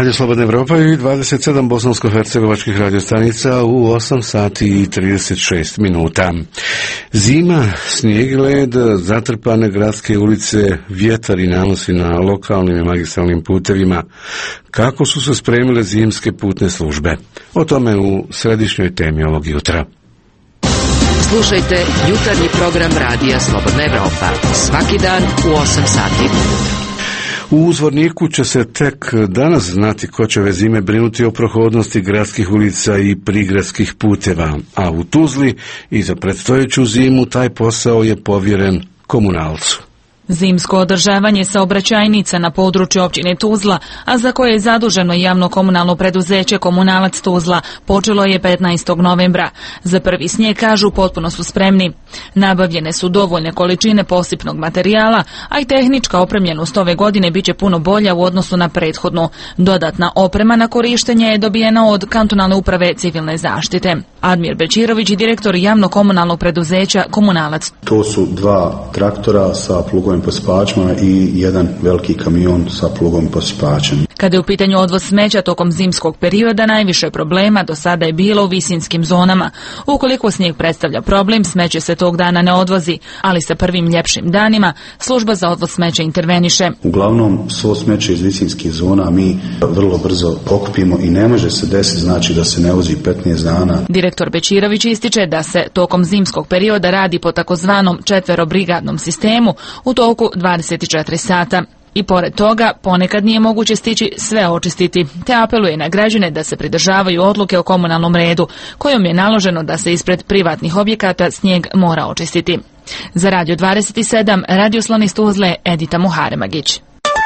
Speaker 1: Radio Slobodna Evropa i 27 bosansko-hercegovačkih radiostanica u 8 sati i 36 minuta. Zima, snijeg i led, zatrpane gradske ulice, vjetar i nanosi na lokalnim i magistralnim putevima. Kako su se spremile zimske putne službe? O tome u središnjoj temi ovog jutra.
Speaker 4: Slušajte jutarnji program Radija Slobodna Evropa. Svaki dan u 8 sati.
Speaker 1: U Zvorniku će se tek danas znati ko će ove zime brinuti o prohodnosti gradskih ulica i prigradskih puteva, a u Tuzli i za predstojeću zimu taj posao je povjeren komunalcu.
Speaker 6: Zimsko održavanje saobraćajnica na području općine Tuzla, a za koje je zaduženo javno komunalno preduzeće Komunalac Tuzla, počelo je 15. novembra. Za prvi snijeg, kažu, potpuno su spremni. Nabavljene su dovoljne količine posipnog materijala, a i tehnička opremljenost ove godine biće puno bolja u odnosu na prethodnu. Dodatna oprema na korištenje je dobijena od kantonalne uprave civilne zaštite. Admir Bečirović, direktor javno komunalnog preduzeća Komunalac.
Speaker 7: To su 2 traktora sa plugom posipačima i jedan veliki kamion sa plugom posipačem.
Speaker 6: Kada je u pitanju odvoz smeća tokom zimskog perioda, najviše problema do sada je bilo u visinskim zonama. Ukoliko snijeg predstavlja problem, smeće se tog dana ne odvozi, ali sa prvim ljepšim danima služba za odvoz smeća interveniše.
Speaker 7: Uglavnom, svo smeće iz visinskih zona mi vrlo brzo pokupimo i ne može se desiti, znači da se ne vozi 15 dana.
Speaker 6: Direktor Bečirović ističe da se tokom zimskog perioda radi po takozvanom 4-brigadnom sistemu u toku 24 sata. I pored toga, ponekad nije moguće stići sve očistiti, te apeluje na građane da se pridržavaju odluke o komunalnom redu, kojom je naloženo da se ispred privatnih objekata snijeg mora očistiti. Za Radio 27, radioslon iz Tuzle, Edita Muharemagić.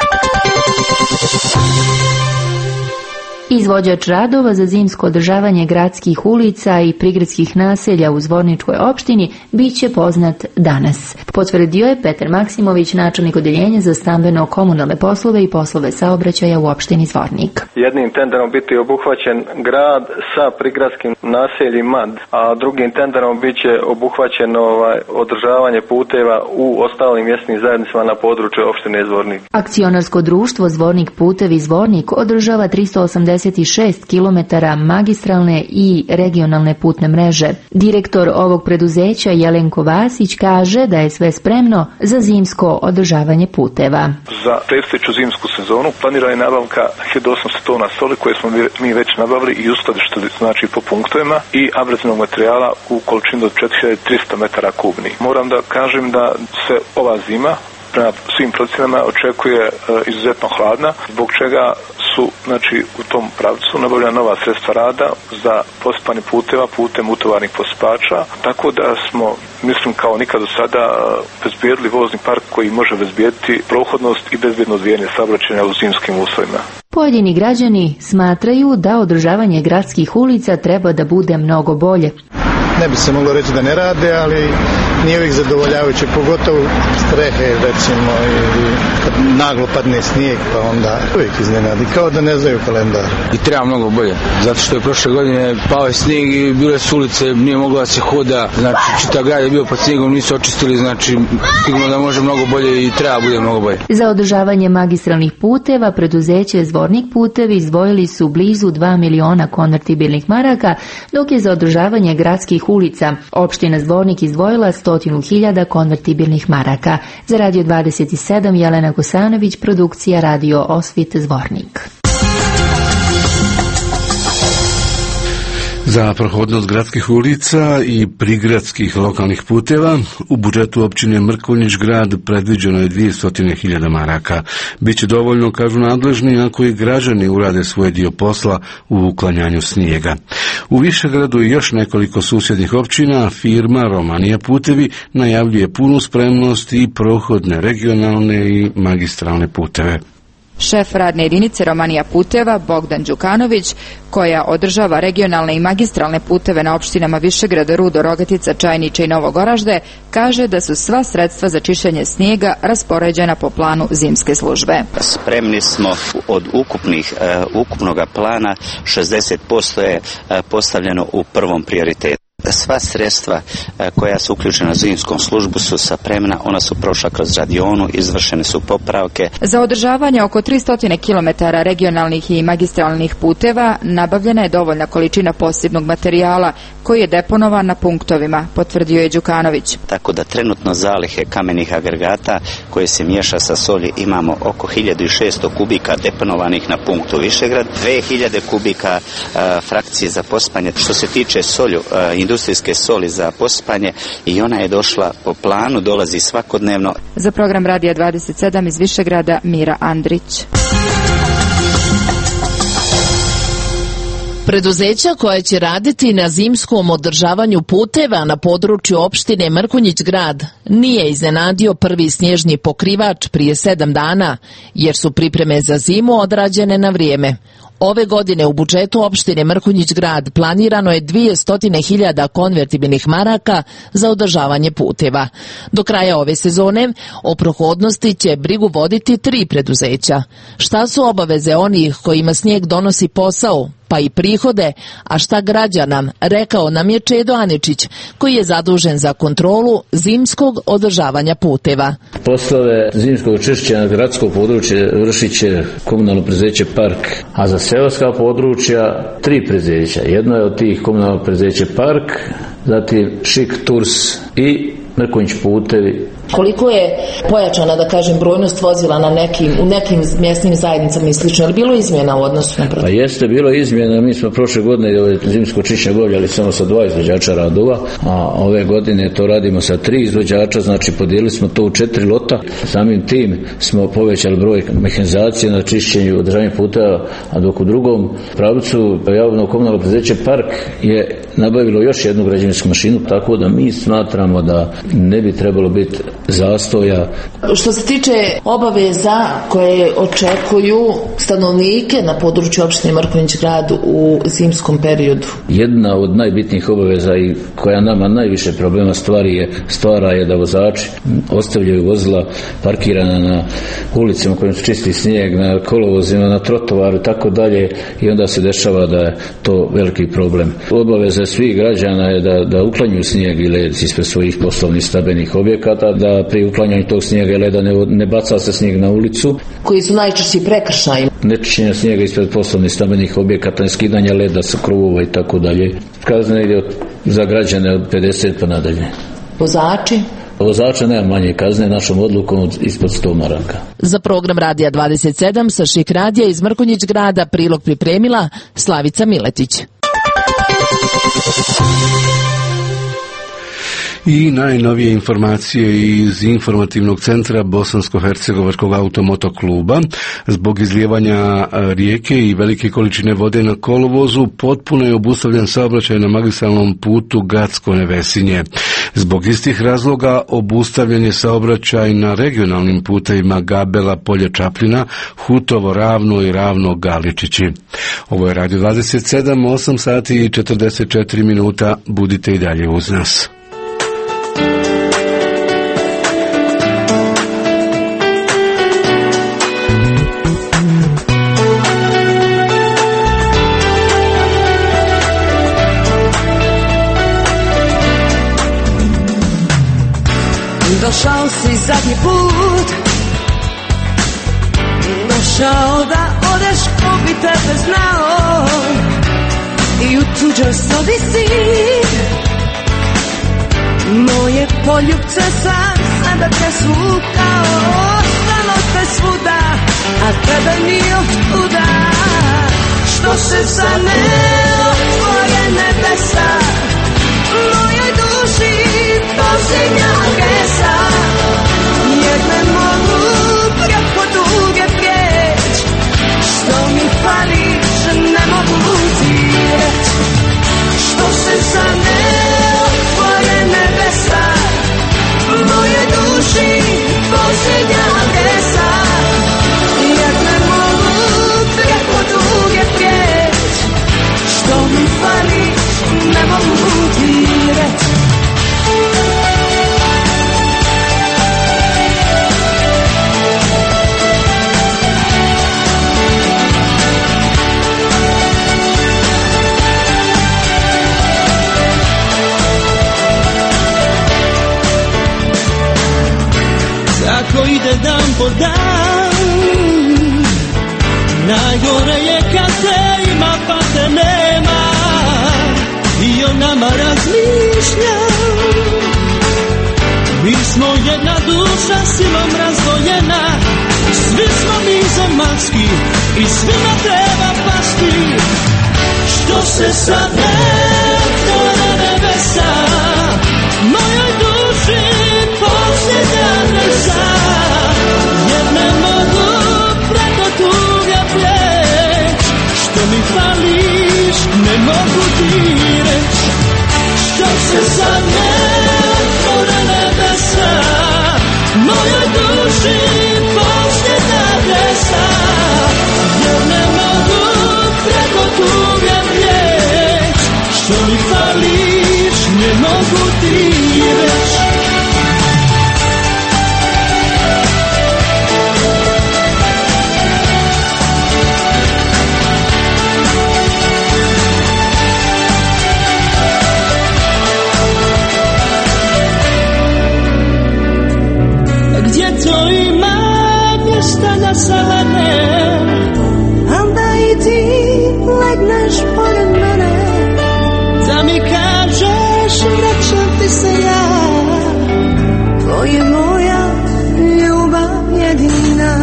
Speaker 8: Izvođač radova za zimsko održavanje gradskih ulica i prigradskih naselja u Zvorničkoj opštini bit će poznat danas. Potvrdio je Petar Maksimović, načelnik odeljenja za stambeno-komunalne poslove i poslove saobraćaja u opštini Zvornik.
Speaker 24: Jednim tenderom biti obuhvaćen grad sa prigradskim naseljima, a drugim tenderom bit će obuhvaćeno održavanje puteva u ostalim mjesnim zajednicama na području opštine Zvornik.
Speaker 8: Akcionarsko društvo Zvornik putevi Zvornik održava 386 km magistralne i regionalne putne mreže. Direktor ovog preduzeća Jelenko Vasić kaže da je sve spremno za zimsko održavanje puteva.
Speaker 25: Za predstojeću zimsku sezonu planira je nabavka 1800 tona soli koje smo mi već nabavili i uskladištili, znači po punktovima, i abrazivnog materijala u količini od 4300 metara kubnih. Moram da kažem da se ova zima prema svim procjenama očekuje izuzetno hladna, zbog čega su, znači, u tom pravcu nabavljena nova sredstva rada za posipanje puteva putem utovarnih posipača, tako da smo, mislim, kao nikad do sada bezbijedili vozni park koji može bezbijediti prohodnost i bezbjedno odvijanje saobraćaja u zimskim uslovima.
Speaker 8: Pojedini građani smatraju da održavanje gradskih ulica treba da bude mnogo bolje.
Speaker 26: Ne bi se moglo reći da ne rade, ali nije uvijek zadovoljavajuće, pogotovo strehe, recimo, ili kad naglo padne snijeg, pa onda uvijek iznenadi, kao da ne znaju kalendar.
Speaker 27: I treba mnogo bolje, zato što je prošle godine pao je snijeg i bile su ulice, nije mogla da se hoda, znači čitav grad je bio pod snijegom, nisu očistili, znači sigurno da može mnogo bolje i treba bude mnogo bolje.
Speaker 8: Za održavanje magistralnih puteva preduzeće Zvornik putevi izdvojili su blizu 2 miliona konvertibilnih maraka, dok je za održavanje gradskih ulica opština Zvornik izdvojila 100.000 konvertibilnih maraka. Za Radio 27, Jelena Kosanović, produkcija Radio Osvit Zvornik.
Speaker 1: Za prohodnost gradskih ulica i prigradskih lokalnih puteva u budžetu općine Mrkonjić grad predviđeno je 200.000 maraka. Biće dovoljno, kažu nadležni, ako i građani urade svoj dio posla u uklanjanju snijega. U Višegradu i još nekoliko susjednih općina firma Romanija putevi najavljuje punu spremnost i prohodne regionalne i magistralne puteve.
Speaker 28: Šef radne jedinice Romanija puteva Bogdan Đukanović, koja održava regionalne i magistralne puteve na opštinama Višegrada, Rudo, Rogatica, Čajniče i Novog Oražde, kaže da su sva sredstva za čišćenje snijega raspoređena po planu zimske službe.
Speaker 29: Spremni smo od ukupnog plana, 60% je postavljeno u prvom prioritetu. Sva sredstva koja su uključena u zimskom službu su sapremna, ona su prošla kroz radionu, izvršene su popravke.
Speaker 28: Za održavanje oko 300 km regionalnih i magistralnih puteva nabavljena je dovoljna količina posebnog materijala koji je deponovan na punktovima, potvrdio je Đukanović.
Speaker 29: Tako da trenutno zalihe kamenih agregata koje se miješa sa solji imamo oko 1600 kubika deponovanih na punktu Višegrad, 2000 kubika frakcije za pospanje. Što se tiče solju, industrijske soli za pospanje, i ona je došla po planu, dolazi svakodnevno.
Speaker 28: Za program Radija 27 iz Višegrada, Mira Andrić.
Speaker 5: Preduzeća koja će raditi na zimskom održavanju puteva na području opštine Mrkonjić Grad nije iznenadio prvi snježni pokrivač prije 7 dana, jer su pripreme za zimu odrađene na vrijeme. Ove godine u budžetu opštine Mrkonjić Grad planirano je 200.000 konvertibilnih maraka za održavanje puteva. Do kraja ove sezone o prohodnosti će brigu voditi 3 preduzeća. Šta su obaveze onih kojima snijeg donosi posao, pa i prihode, a šta građana, rekao nam je Čedo Aničić, koji je zadužen za kontrolu zimskog održavanja puteva.
Speaker 10: Poslove zimskog čišćenja na gradsko područje vršit će komunalno preduzeće Park, a za seoska područja 3 preduzeća. Jedno je od tih komunalno preduzeće Park, zatim Šik Turs i Mrkonjić putevi.
Speaker 5: Koliko je pojačana, da kažem, brojnost vozila u nekim mjesnim zajednicama i slično? Je li bilo izmjena u odnosu na protiv?
Speaker 10: Pa jeste bilo izmjena. Mi smo prošle godine zimsko čišćenje obavljali samo sa 2 izvođača radova, a ove godine to radimo sa 3 izvođača, znači podijelili smo to u 4 lota. Samim tim smo povećali broj mehanizacije na čišćenju održavanja puteva, a dok u drugom pravcu javno komunalno preduzeće Park je nabavilo još jednu građevinsku mašinu, tako da mi smatramo da ne bi trebalo biti zastoja.
Speaker 5: Što se tiče obaveza koje očekuju stanovnike na području opštine Mrkonjić Grad u zimskom periodu?
Speaker 10: Jedna od najbitnijih obaveza i koja nama najviše problema stvara je da vozači ostavljaju vozila parkirana na ulicama kojim se čisti snijeg, na kolovozima, na trotovaru i tako dalje, i onda se dešava da je to veliki problem. Obaveza svih građana je da uklanjuju snijeg i led ispred svojih poslovnih stambenih objekata, da pri uklanjanju tog snijega i leda ne baca se snijeg na ulicu.
Speaker 5: Koji su najčešći prekršaji?
Speaker 10: Nečišćenja snijega ispred poslovnih stambenih objekata, skidanja leda sa krovova i tako dalje. Kazna ide za građane od 50 pa nadalje.
Speaker 5: Vozači?
Speaker 10: Vozača nema manje kazne, našom odlukom ispod 100 maraka.
Speaker 5: Za program Radija 27 sa Šik radija iz Mrkonjić Grada prilog pripremila Slavica Miletić.
Speaker 1: I najnovije informacije iz informativnog centra Bosansko-hercegovačkog automotokluba. Zbog izlijevanja rijeke i velike količine vode na kolovozu potpuno je obustavljen saobraćaj na magistralnom putu Gacko-Nevesinje. Zbog istih razloga obustavljen je saobraćaj na regionalnim putevima Gabela, Polje Čapljina, Hutovo, Ravno i Ravno Galičići. Ovo je Radio 27, 8 sati i 44 minuta. Budite i dalje uz nas.
Speaker 18: Došao si zadnji put, došao da odeš ko bi tebe znao, i u tuđoj sobi si moje poljubce sam sada te svukao. Ostalo te svuda, a tebe ni otkuda. Što se saneo tvoje nebesa, mojoj duši posljednja adresa, jer ne mogu preko duge prijeć. Što mi fališ ne mogu ti reć. Što se saneo tvoje nebesa, moje duši posljednja adresa, jer ne mogu preko duge prijeć. Što mi fališ ne mogu ti reć.
Speaker 9: smo jedna duša silom razdvojena, svi smo mi zemaljski i svima treba pasti. Što se sad nekto na nebesa, mojoj duši posljednja adresa, jer ne mogu preko tuge prijeć. Što mi fališ, ne mogu ti reć. Što se sad nekto na nebesa, mojoj duši posljednja adresa, jer ne mogu preko tuge prijeć. Što mi fališ, ne mogu ti reć. Gdje to ima mjesta na zelene, onda i ti legneš pored mene, da mi kažeš vraćam ti se ja, to je moja ljubav jedina.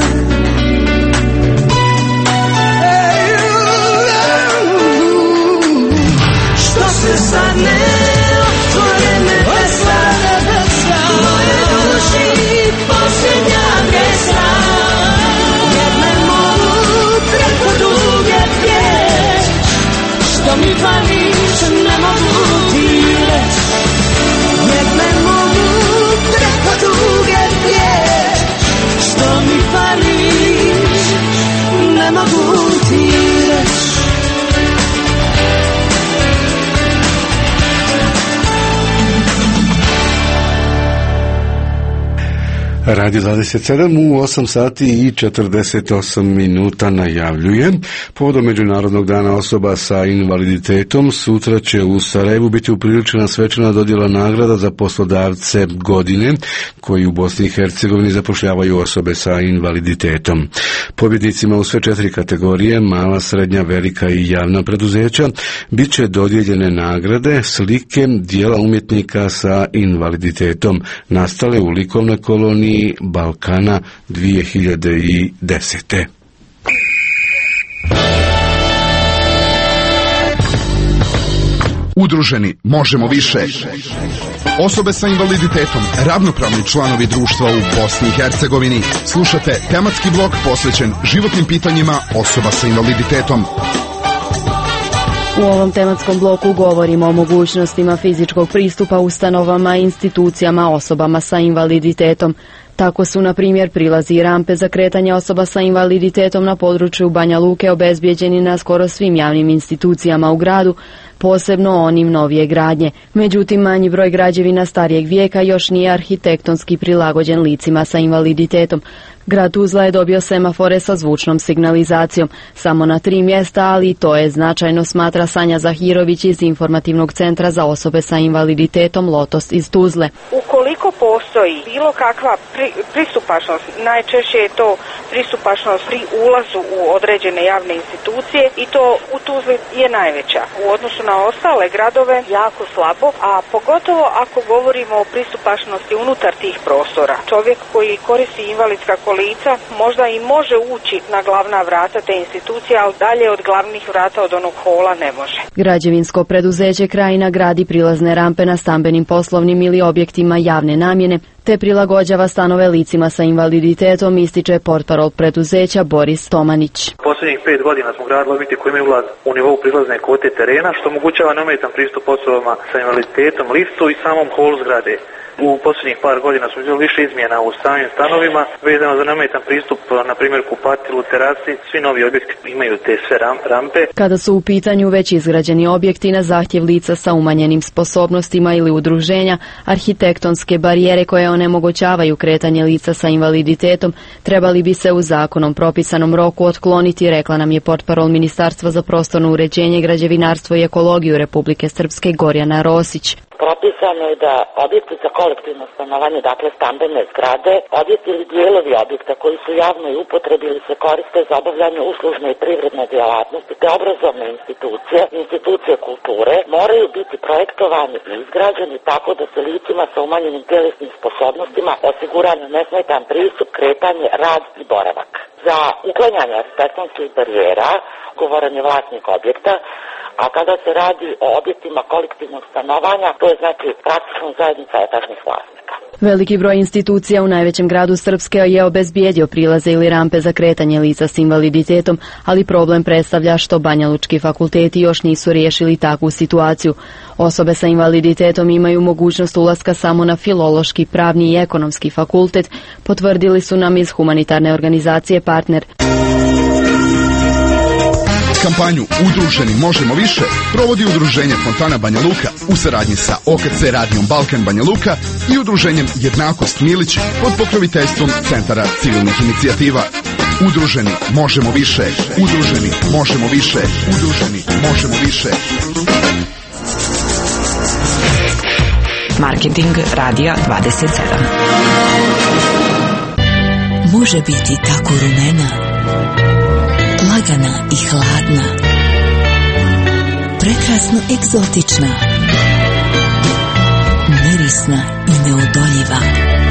Speaker 9: Što se sad ne otvore nebesa, moje duši posljednja adresa, jer ne mogu preko duge prijeć. Što mi fališ, ne mogu ti reć, jer ne mogu preko duge prijeć. Što mi fališ, ne mogu ti reć.
Speaker 1: Radio 27 u 8 sati i 48 minuta najavljuje. Povodom Međunarodnog dana osoba sa invaliditetom sutra će u Sarajevu biti upriličena svečana dodjela nagrada za poslodavce godine koji u Bosni i Hercegovini zapošljavaju osobe sa invaliditetom. Pobjednicima u sve 4 kategorije, mala, srednja, velika i javna preduzeća, bit će dodijeljene nagrade, slike, dijela umjetnika sa invaliditetom nastale u likovnoj koloniji Balkana 2010.
Speaker 11: Udruženi možemo više. Osobe sa invaliditetom, ravnopravni članovi društva u Bosni i Hercegovini. Slušate tematski blok posvećen životnim pitanjima osoba sa invaliditetom.
Speaker 12: U ovom tematskom bloku govorimo o mogućnostima fizičkog pristupa ustanovama i institucijama osobama sa invaliditetom. Tako su, na primjer, prilazi i rampe za kretanje osoba sa invaliditetom na području Banja Luke obezbijeđeni na skoro svim javnim institucijama u gradu, posebno onim novije gradnje. Međutim, manji broj građevina starijeg vijeka još nije arhitektonski prilagođen licima sa invaliditetom. Grad Tuzla je dobio semafore sa zvučnom signalizacijom, samo na 3 mjesta, ali i to je značajno, smatra Sanja Zahirović iz Informativnog centra za osobe sa invaliditetom Lotos iz Tuzle.
Speaker 13: Ukoliko postoji bilo kakva pristupačnost, najčešće je to pristupačnost pri ulazu u određene javne institucije i to u Tuzli je najveća. U odnosu na ostale gradove jako slabo, a pogotovo ako govorimo o pristupačnosti unutar tih prostora. Čovjek koji koristi invalidska kolica možda i može ući na glavna vrata te institucije, ali dalje od glavnih vrata od onog hola ne može.
Speaker 12: Građevinsko preduzeće Krajina gradi prilazne rampe na stambenim, poslovnim ili objektima javne namjene, te prilagođava stanove licima sa invaliditetom, ističe portparol preduzeća Boris Tomanić.
Speaker 14: Posljednjih 5 godina smo gradili objekte koji imaju ulaz u nivou prilazne kote terena, što omogućava neometan pristup osobama sa invaliditetom, liftu i samom holu zgrade. U posljednjih par godina smo vidjeli više izmjena u samim stanovima vezano za neometan pristup, na primjer kupatilu, terasi. Svi novi objekti imaju te sve rampe.
Speaker 12: Kada su u pitanju već izgrađeni objekti na zahtjev lica sa umanjenim sposobnostima ili udruženja, arhitektonske barijere koje onemogućavaju kretanje lica sa invaliditetom trebali bi se u zakonom propisanom roku otkloniti, rekla nam je portparol Ministarstva za prostorno uređenje, građevinarstvo i ekologiju Republike Srpske Gorjana Rosić.
Speaker 2: propisano je da objekti za kolektivno stanovanje, dakle stambene zgrade, objekti ili dijelovi objekta koji su javnoj upotrebi ili se koriste za obavljanje uslužne i privredne djelatnosti te obrazovne institucije kulture moraju biti projektovani i izgrađeni tako da se licima sa umanjenim tjelesnim sposobnostima osiguraju nesmetan pristup, kretanje, rad i boravak. Za uklanjanje arhitektonskih barijera odgovoran je vlasnik objekta, a kada se radi o objektima kolektivnog stanovanja, to je znači praktično zajednica etažnih vlasnika.
Speaker 12: Veliki broj institucija u najvećem gradu Srpske je obezbijedio prilaze ili rampe za kretanje lica s invaliditetom, ali problem predstavlja što banjalučki fakulteti još nisu riješili takvu situaciju. Osobe sa invaliditetom imaju mogućnost ulaska samo na filološki, pravni i ekonomski fakultet, potvrdili su nam iz humanitarne organizacije Partner.
Speaker 11: Kampanju Udruženi možemo više provodi Udruženje Fontana Banja Luka u saradnji sa OKC Radijom Balkan Banja Luka i Udruženjem Jednakost Milić pod pokroviteljstvom Centara civilnih inicijativa. Udruženi možemo više, udruženi možemo više, udruženi možemo više.
Speaker 15: Marketing Radija 27.
Speaker 16: Može biti tako rumena, lagana i hladna, prekrasno egzotična, mirisna i neodoljiva.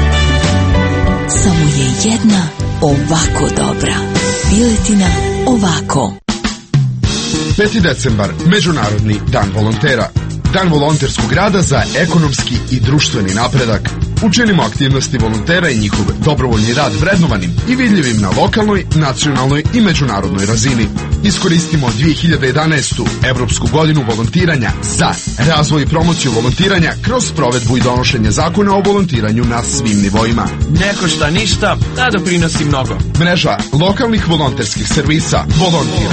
Speaker 16: Samo je jedna ovako dobra. Piletina ovako.
Speaker 11: 5. decembar, Međunarodni dan volontera. Dan volonterskog rada za ekonomski i društveni napredak. Učinimo aktivnosti volontera i njihov dobrovoljni rad vrednovanim i vidljivim na lokalnoj, nacionalnoj i međunarodnoj razini. Iskoristimo 2011. Evropsku godinu volontiranja za razvoj i promociju volontiranja kroz provedbu i donošenje zakona o volontiranju na svim nivoima.
Speaker 17: Ne košta ništa, a doprinosi mnogo.
Speaker 11: Mreža lokalnih volonterskih servisa Volontira.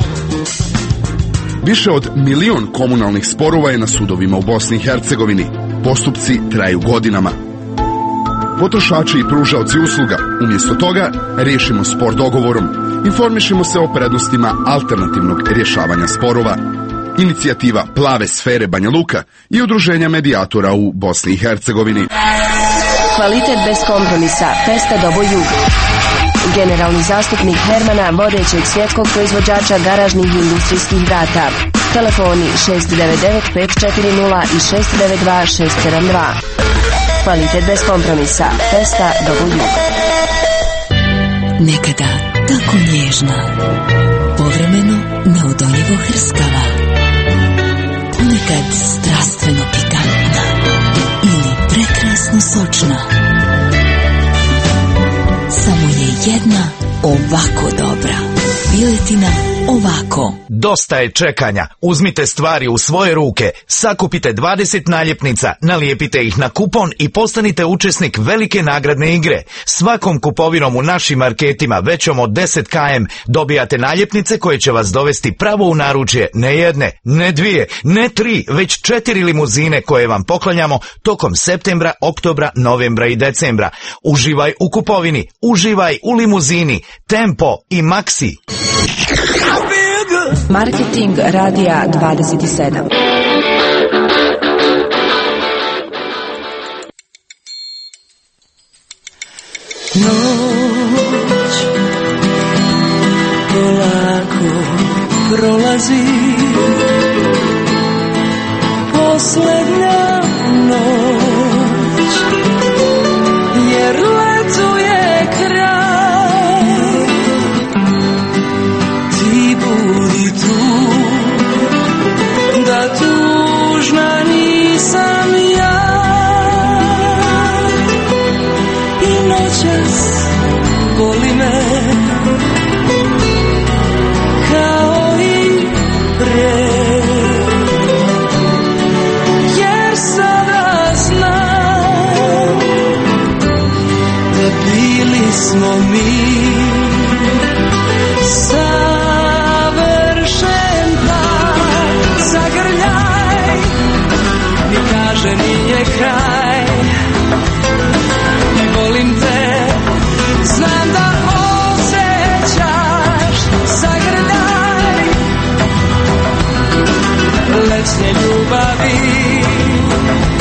Speaker 11: Više od 1 milion komunalnih sporova je na sudovima u Bosni i Hercegovini. Postupci traju godinama. Potrošači i pružaoci usluga, umjesto toga, riješimo spor dogovorom. Informišimo se o prednostima alternativnog rješavanja sporova. Inicijativa Plave sfere Banja Luka i Udruženja medijatora u Bosni i Hercegovini.
Speaker 19: Kvalitet bez kompromisa. Pesta Dobo Jug. Generalni zastupnik Hermana, vodećeg svjetskog proizvođača garažnih i industrijskih vrata. Telefoni 699 540 i 692 672. Kvalitet bez kompromisa. Pesta Dobo Jug.
Speaker 16: Nekada tako nježna, povremeno neodoljivo hrskava, ponekad strastveno pikantna ili prekrasno sočna. Samo je jedna ovako dobra. Piletina ovako.
Speaker 20: Dosta je čekanja. Uzmite stvari u svoje ruke, sakupite 20 naljepnica, nalijepite ih na kupon i postanite učesnik velike nagradne igre. Svakom kupovinom u našim marketima većom od 10 km dobijate naljepnice koje će vas dovesti pravo u naručje ne jedne, ne dvije, ne 3, već 4 limuzine koje vam poklanjamo tokom septembra, oktobra, novembra i decembra. Uživaj u kupovini, uživaj u limuzini, Tempo i Maxi.
Speaker 15: Marketing Radija 27.
Speaker 9: Noć polako prolazi, posljednja noć, jer letu je kraj. Ti budi tu, da tužna nisam ja. I noćas boli me kao i pre, jer sada znam da bili smo mi savršen par. Zagrljaj mi kaže nije kraj. Volim te, znam da osjećaš. Zagrljaj letnje ljubavi.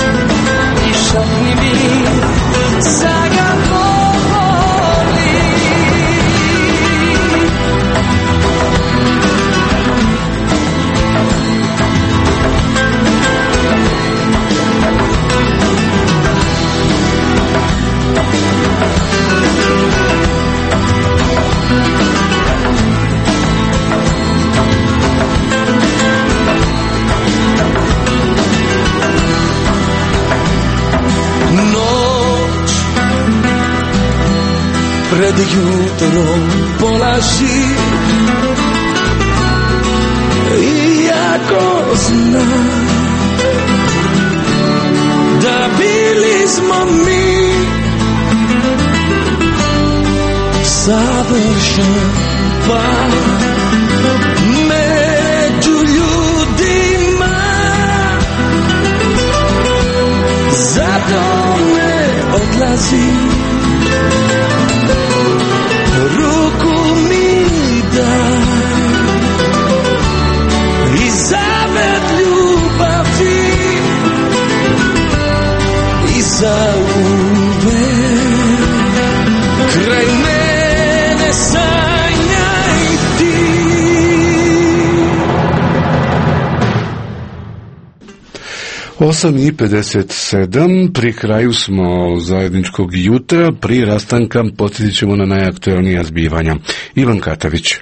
Speaker 9: pred jutrom polaži. Iako znam da bili smo mi savršen par među ljudima, zato ne odlazim, ruku mi daj i zavet ljubavi i za uvek kraj mene sanjaj ti.
Speaker 1: Osam i 57, pri kraju smo zajedničkog jutra. Prije rastanka podsjetit ćemo na najaktualnija zbivanja. Ivan Katavić.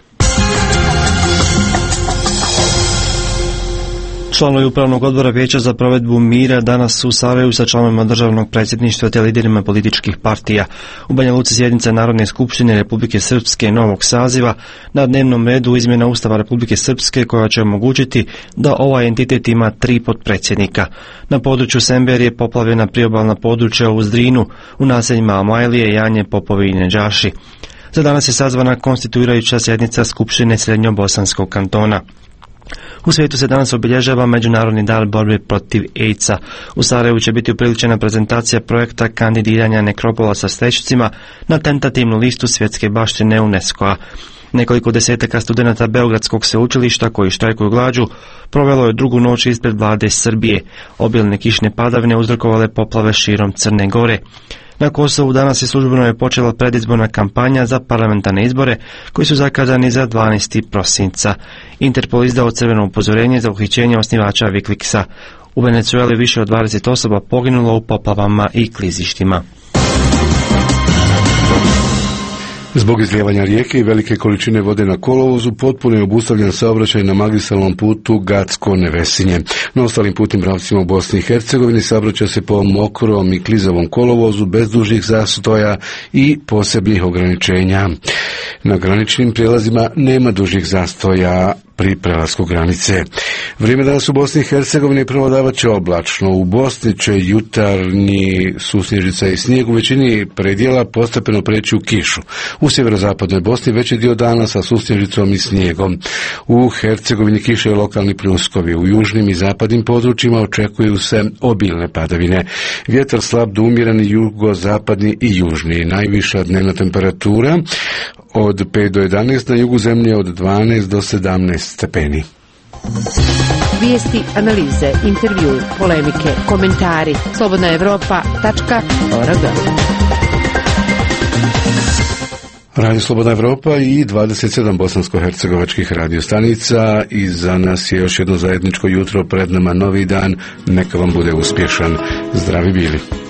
Speaker 3: Članovi Upravnog odbora Vijeća za provedbu mira danas su u Sarajevu sa članovima državnog predsjedništva te liderima političkih partija. U Banja Luci sjednica Narodne skupštine Republike Srpske novog saziva, na dnevnom redu izmjena Ustava Republike Srpske koja će omogućiti da ovaj entitet ima 3 potpredsjednika. Na području Semberije poplavljena priobalna područja uz Drinu, u naseljima Amajlije, Janje, Popovi i Neđaši. Za danas je sazvana konstituirajuća sjednica Skupštine Srednjobosanskog kantona. U svijetu se danas obilježava Međunarodni dan borbe protiv AIDS-a. U Sarajevu će biti upriličena prezentacija projekta kandidiranja nekropola sa stećcima na tentativnu listu svjetske baštine UNESCO-a. Nekoliko desetaka studenata Beogradskog sveučilišta koji štrajkuju glađu provelo je drugu noć ispred vlade Srbije. Obilne kišne padavine uzrokovale poplave širom Crne Gore. Na Kosovu danas je službeno počela predizborna kampanja za parlamentarne izbore koji su zakazani za 12. prosinca. Interpol izdao crveno upozorenje za uhićenje osnivača Wikileaksa. U Venezueli više od 20 osoba poginulo u poplavama i klizištima.
Speaker 1: Zbog izlijevanja rijeke i velike količine vode na kolovozu potpuno je obustavljen saobraćaj na magistralnom putu Gacko-Nevesinje. Na ostalim putnim pravcima u Bosni i Hercegovini saobraća se po mokrom i klizavom kolovozu bez dužih zastoja i posebnih ograničenja. Na graničnim prijelazima nema dužih zastoja pri prelasku granice. Vrijeme danas u Bosni i Hercegovini prevladavat će oblačno. U Bosni će jutarnji susnježica i snijeg u većini predjela postepeno preći u kišu. U sjeverozapadnoj Bosni veći dio dana sa susnježicom i snijegom. U Hercegovini kiše i lokalni pljuskovi. U južnim i zapadnim područjima očekuju se obilne padavine. Vjetar slab do umjereni jugozapadni i južni. Najviša dnevna temperatura od 5 do 11, na jugu zemlje od 12 do 17 stepeni.
Speaker 4: Vijesti, analize, intervju, polemike, komentari. slobodnaevropa.org.
Speaker 1: Radio Slobodna Evropa i 27 bosansko-hercegovačkih radiostanica. Iza nas je još jedno zajedničko jutro, pred nama novi dan. Neka vam bude uspješan. Zdravi bili.